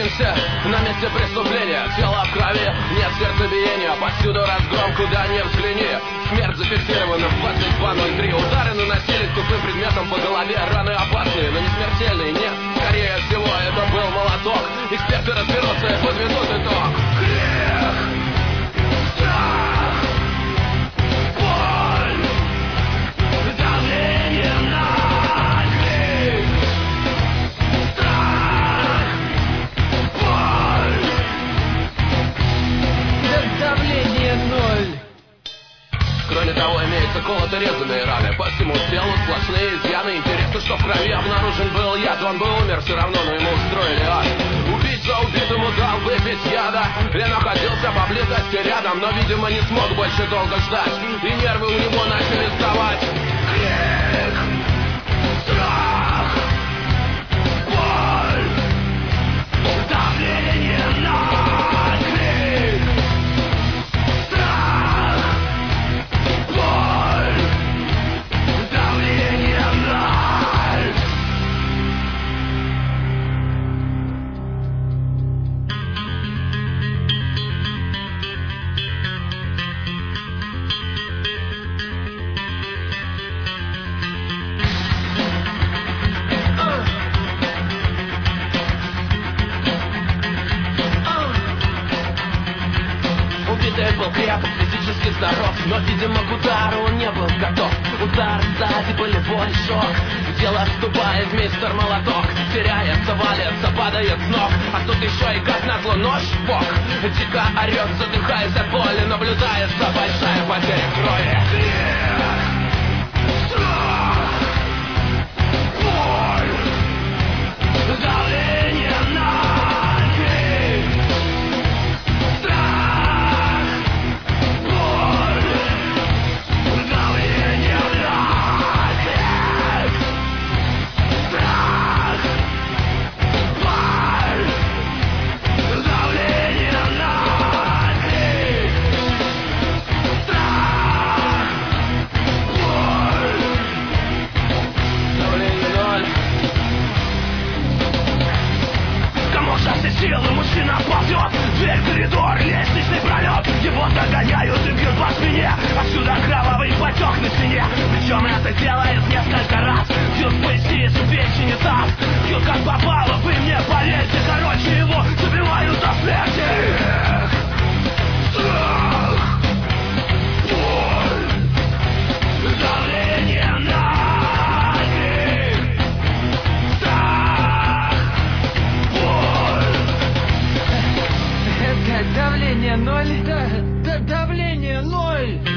Находимся на месте преступления. Тело в крови, нет сердцебиения. Повсюду разгром, куда ни взгляни. Смерть зафиксирована в 22:03. Удары наносились тупым предметом по голове. Раны опасные, но не смертельные, нет. Скорее всего, это был молоток. Эксперты разберутся и подведут итог. Грех, страх, боль, давление на грех, страх, боль. Давление 0. Кроме того, имеются колото-резанные раны. По всему телу сплошные изъяны. Интересно, что в крови обнаружен был яд. Он бы умер все равно, но ему устроили ад. Убийца убитому дал выпить яда. Я находился поблизости рядом, но, видимо, не смог больше долго ждать. И нервы у него начали сдавать. Крик, страх, боль, давление на крик, страх, боль, давление на. Убитый был крепок, физически здоров, но, видимо, к удару он не был готов. Удар сзади, болевой шок. В дело вступает мистер Молоток. Теряется, валится, падает с ног. А тут еще и как назло нож в бок. Дико орет, задыхаясь от боли. Наблюдается большая потеря крови. Страх, боль, давление на крик, страх, боль, давление на крик, страх, боль, давление на крик, страх, боль, давление 0. Комок со всей силы, мужчина ползет. Дверь, коридор, лестничный пролет. Его догоняют и бьют по спине. Отсюда кровавый потек на стене. Причем это делает несколько раз. Бьют в поясницу, печень и таз. Бьют как попало, вы мне поверьте. Короче, его забивают до смерти. Страх, боль, давление на крик, страх, боль. Давление 0. Давление 0.